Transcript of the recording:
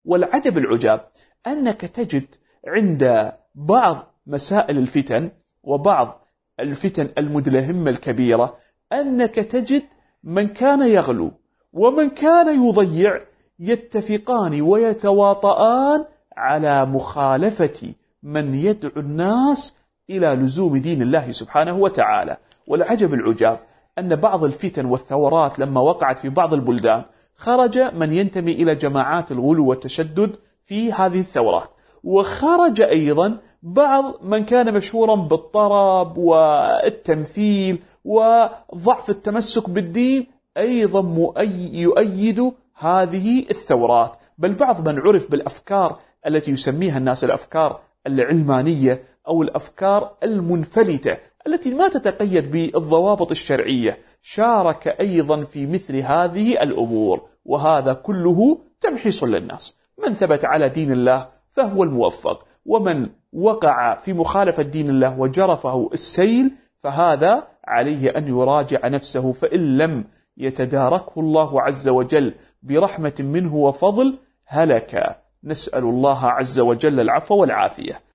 والعجب العجاب أنك تجد عند بعض مسائل الفتن وبعض الفتن المدلهمة الكبيرة أنك تجد من كان يغلو ومن كان يضيع يتفقان ويتواطئان على مخالفة من يدعو الناس إلى لزوم دين الله سبحانه وتعالى. والعجب العجاب أن بعض الفتن والثورات لما وقعت في بعض البلدان خرج من ينتمي إلى جماعات الغلو والتشدد في هذه الثورات، وخرج أيضا بعض من كان مشهورا بالطرب والتمثيل وضعف التمسك بالدين أيضا يؤيد هذه الثورات. بل بعض من عرف بالأفكار التي يسميها الناس الأفكار العلمانية أو الأفكار المنفلتة التي ما تتقيد بالضوابط الشرعية شارك أيضا في مثل هذه الأمور. وهذا كله تمحيص للناس. من ثبت على دين الله فهو الموفق، ومن وقع في مخالفة دين الله وجرفه السيل فهذا عليه أن يراجع نفسه، فإن لم يتداركه الله عز وجل برحمة منه وفضل هلك. نسأل الله عز وجل العفو والعافية.